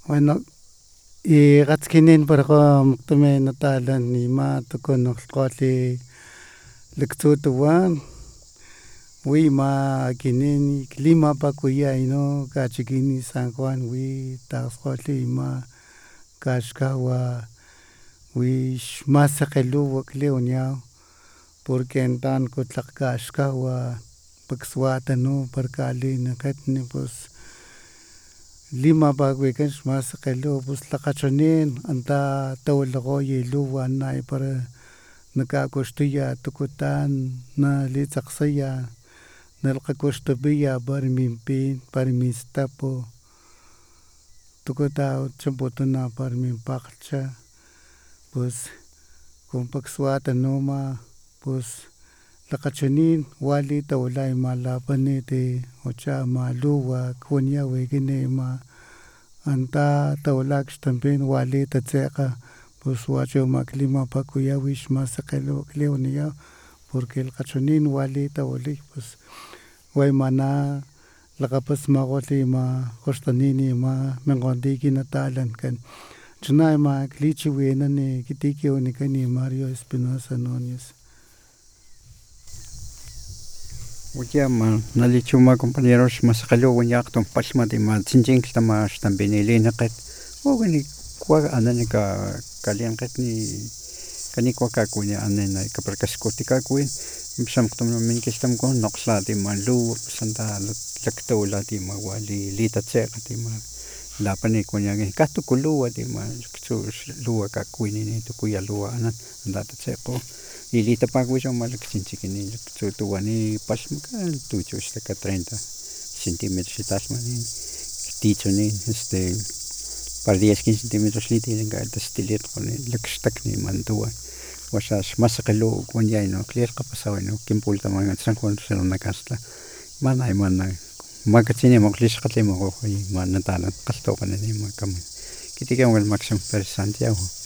Bueno, y gatskinin para muktume natalan ni ma tukun qoli lektutuwan wi ma kinin klima pa kuya ino kachikini San Juan wi taxqoli ma kaxkawa wi xmasaqelu kleunya porque entan kutlaq kaxkawa pakswatanu parkalin qetni pues lima pakuikan xmasaqelu pus laqachanin anta tawilakgoy luwa nay para nakakuxtuya tukutan nalitsaqsaya nalakgakuxtupiya para min pin para mistapu tukuta chimputuna para min pakglhcha pues con pakswatanuma pus lakgachanin wali tawilay malapaniti ucha ama luwa kunya wikini ama anta tawila xtampin wali tatsekga pus wachu ama klimapakuya wix masakgelu klewaniya porque lakgachanin wali tawilay pues waymana lakgapasmakgolh ima kgoxtanini ima minkgonti kinatalankan chuna ama klichiwinan ekiti kin wanikan Mario Espinosa Nuñez. Uyama nalichuma compañero xmasaqelu wanya qtom palhmat ima chinchinklhtama xtampinilinikget wawani kwa ananika kaliankgetni kanikwa kakunia anena kaparkaskutikakuin xamqtom minkilhtamku noqxlat ima luwa santa laktawila ima wali litatsekgat ima lapani kunia kajtuku luwa ima ktsu luwa kakuinini tukuya luwa anan anta tatsekgo y litapakuwi malakchinchikini ktsutuwani palhmaka tuchu xlaka 30 centímetros xitalhmanin ktichunin para 10-15 centímetros litilinka tastilitqoni lakxtakni mantuwa waxa xmasaqelu kuanyayno klilqapasawayno kinpultaman San Juan Xeronakastla mana makatsini moqlixqatli moqoy manatalan qaltoqanini makaman kitikan wel Máximo Pérez Santiago